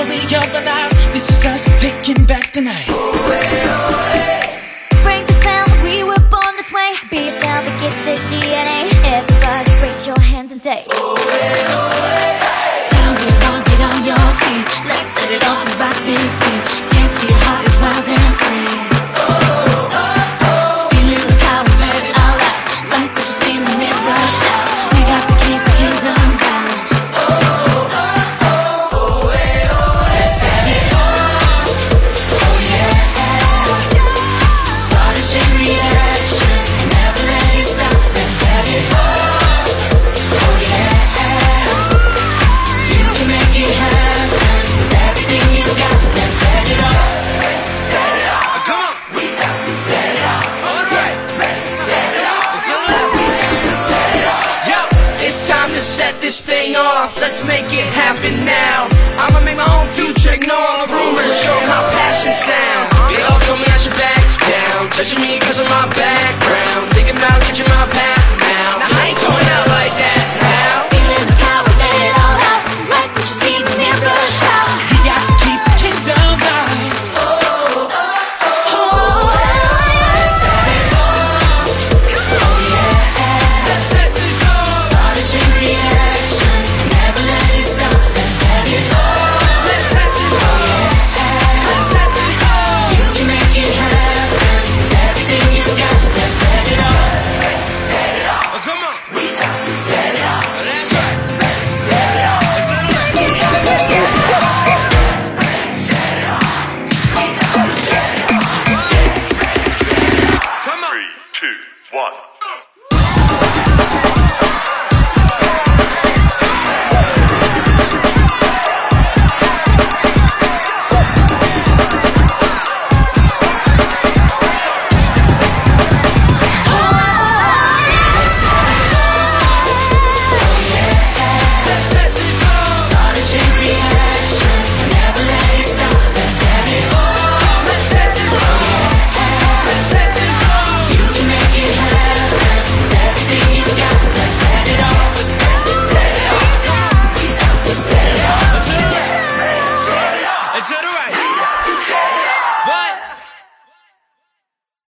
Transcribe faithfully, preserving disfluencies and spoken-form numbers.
story of our lives. This is us taking back the night. Break the spell, we were born this way. Be yourself and get the D N A. Everybody raise your hands and say sound it on, get on your feet. Let's set it off and rock this beat. Dance till your heart is wild and free. Feeling the power, let it all out. Like what you see in the mirror, shout. We got the keys, the kingdom's ours. Let's set it off. Oh yeah. Start a chain reaction and never let it stop. Let's set it off. Oh yeah. You can make it happen with everything you got. Let's set it off. Set it off. Come on. We got to set it off. Alright. Set it off. It's alright. We got to set it off. Yo, it's time to set this thing off. Let's make it happen now. I'ma make my own future, ignore all the rumors, show how passion sound. They all told me I should back down, judging me cause of my background.